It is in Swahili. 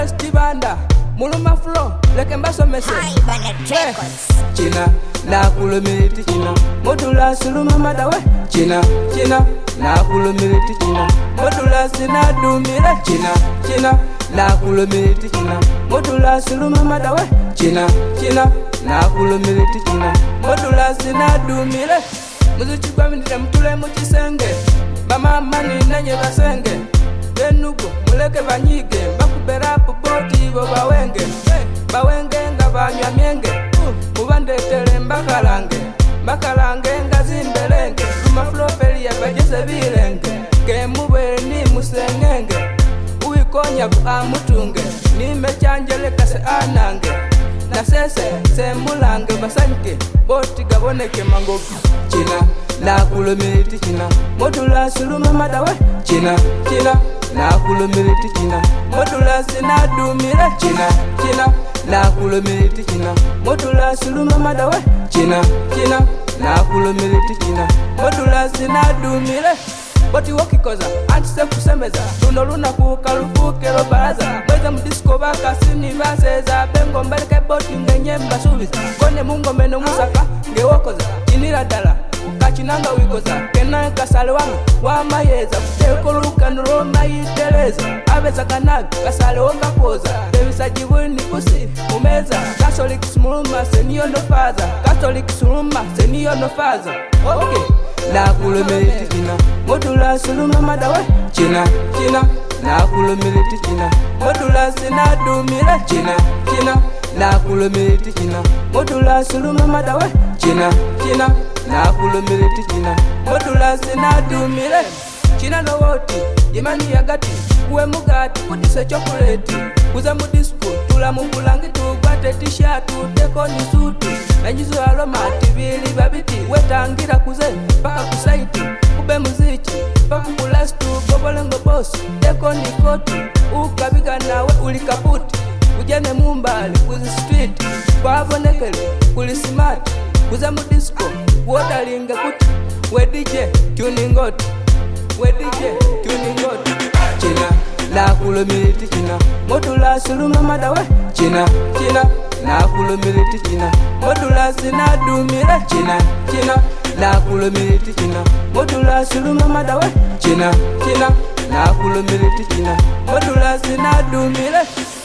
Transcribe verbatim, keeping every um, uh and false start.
West Banda Muluma flow leke mbaso mese China na kulumiliti China Modula suluma madawe China China na kulumiliti China Modula sina dumile China China na kulumiliti China Modula suluma madawe China China na kulumiliti China Modula sina dumile Muzuchi kwa minile mtule muchisenge Bamama ni nenye basenge Benugo muleke banyige Bakubera boti bo bawenge Bawenge nga banywa myenge Mubandetele mbakalange Mbakalange nga zimbelenge Luma flopeli ya bajese bilenge Ke mube ni musengenge Uikonya ku amutunge Nime chanjele kase anange Na sese semulange basanke Boti gaboneke mangoki China na kulumiliti China Modula suluma madawe China China na kulumiliti China Modula sina dumile China China na kulumiliti China Modula suluma madawe China China na kulumiliti China Modula sina dumile Boti wakikoza antise kusemeza Luno luna kukalufuke lo baraza Mweze mdisko baka sini baseza Bengo mbeleke boti ngenye mbasubiza Kone mungo meno musaka ngewokoza Chinira dala Kachinanga wikoza Kena kasale wangu Wama yeza Kuteko luka nuroma iteleza Abeza kanaga Kasale wonga koza Devisa jibuni kusi Umeza Catholic smuluma Seniyo no faza Catholic smuluma Seniyo no faza Okay Na kulumiliti China Modula suluma madawe China China Na kulumiliti China Modula sina dumile China China Na kulumiliti China Modula suluma madawe China China Na kulumiliti China Modula sina dumile China no woti Imani ya gati Uwe mugati Kutise chokoleti Kuza mudisko Tula mukulangi Tugwate t-shirt Teko ni sutu Nanjizu aloma Tibili babiti Wetangira kuze Paka kusaiti Kube muzichi Paka kulastu Gobolengo boss Teko ni koti Ukabiga nawe ulikaputi Ujene mumbali Kuzi street Kwa abonekele Kuli smart Kuza mudisko Wotalinga kuti We D J Tuning out We D J Tuning out China Na kulumiliti China Modula suluma madawe China China Na kulumiliti China Modula sina dumile China China Na kulumiliti China Modula suluma madawe China China Na kulumiliti China Modula sina dumile